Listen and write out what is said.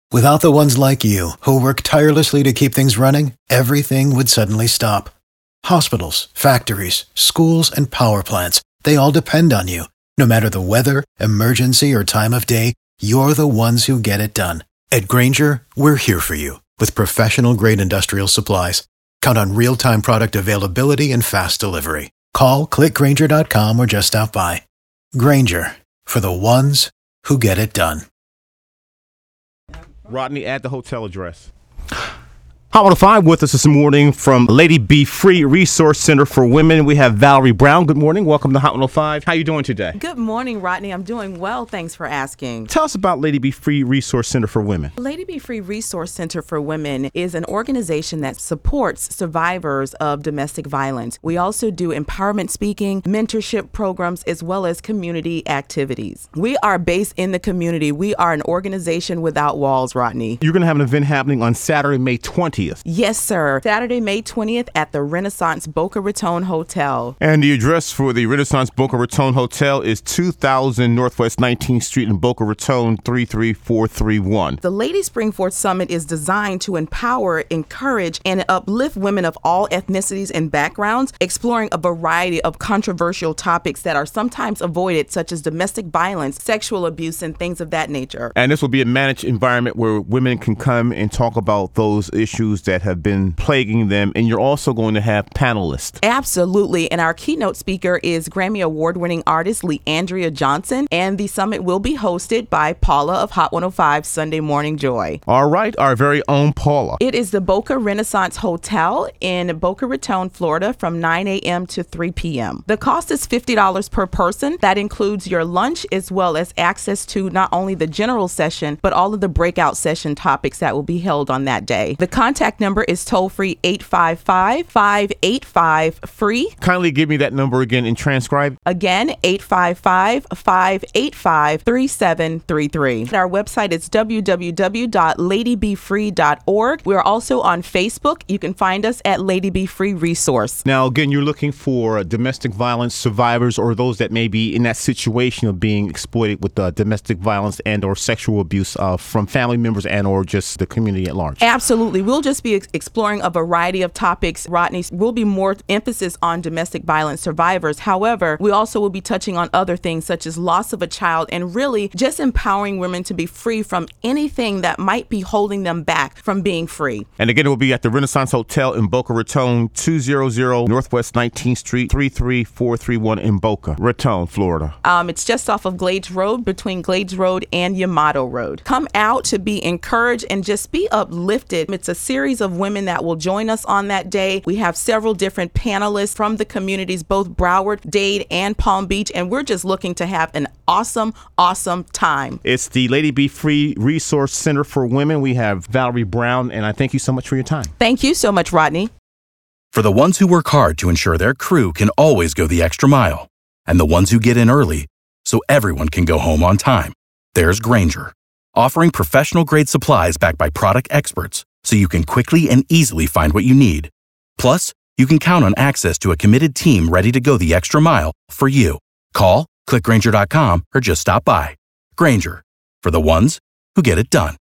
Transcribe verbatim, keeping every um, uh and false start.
Without the ones like you, who work tirelessly to keep things running, everything would suddenly stop. Hospitals, factories, schools, and power plants, they all depend on you. No matter the weather, emergency, or time of day, you're the ones who get it done. At Grainger, we're here for you with professional-grade industrial supplies. Count on real-time product availability and fast delivery. Call, click Grainger dot com, or just stop by. Grainger, for the ones who get it done. Rodney, add the hotel address. Hot one oh five with us this morning from Lady Be Free Resource Center for Women. We have Valerie Brown. Good morning. Welcome to Hot one oh five. How are you doing today? Good morning, Rodney. I'm doing well. Thanks for asking. Tell us about Lady Be Free Resource Center for Women. Lady Be Free Resource Center for Women is an organization that supports survivors of domestic violence. We also do empowerment speaking, mentorship programs, as well as community activities. We are based in the community. We are an organization without walls, Rodney. You're going to have an event happening on Saturday, May twentieth. Yes, sir. Saturday, May twentieth at the Renaissance Boca Raton Hotel. And the address for the Renaissance Boca Raton Hotel is two thousand Northwest nineteenth Street in Boca Raton, three three four three one. The Lady Spring Forth Summit is designed to empower, encourage, and uplift women of all ethnicities and backgrounds, exploring a variety of controversial topics that are sometimes avoided, such as domestic violence, sexual abuse, and things of that nature. And this will be a managed environment where women can come and talk about those issues that have been plaguing them, and you're also going to have panelists. Absolutely, and our keynote speaker is Grammy Award-winning artist Leandria Johnson, and the summit will be hosted by Paula of Hot one oh five Sunday Morning Joy. All right, our very own Paula. It is the Boca Renaissance Hotel in Boca Raton, Florida, from nine a.m. to three p.m. The cost is fifty dollars per person. That includes your lunch as well as access to not only the general session, but all of the breakout session topics that will be held on that day. The contact number is toll-free eight five five, five eight five, free. Kindly give me that number again and transcribe. Again, eight five five, five eight five, three seven three three. Our website is w w w dot lady be free dot org. We are also on Facebook. You can find us at Lady Be Free Resource. Now, again, you're looking for domestic violence survivors or those that may be in that situation of being exploited with uh, domestic violence and or sexual abuse uh, from family members and or just the community at large. Absolutely. We'll just be ex- exploring a variety of topics. Rodney, will be more emphasis on domestic violence survivors. However, we also will be touching on other things such as loss of a child and really just empowering women to be free from anything that might be holding them back from being free. And again, it will be at the Renaissance Hotel in Boca Raton, two hundred Northwest nineteenth Street, three three four three one in Boca Raton, Florida. Um, it's just off of Glades Road, between Glades Road and Yamato Road. Come out to be encouraged and just be uplifted. It's a series of women that will join us on that day. We have several different panelists from the communities, both Broward, Dade, and Palm Beach, and we're just looking to have an awesome, awesome time. It's the Lady Be Free Resource Center for Women. We have Valerie Brown, and I thank you so much for your time. Thank you so much, Rodney. For the ones who work hard to ensure their crew can always go the extra mile, and the ones who get in early so everyone can go home on time, there's Grainger, offering professional-grade supplies backed by product experts so you can quickly and easily find what you need. Plus, you can count on access to a committed team ready to go the extra mile for you. Call, click Grainger dot com, or just stop by. Grainger, for the ones who get it done.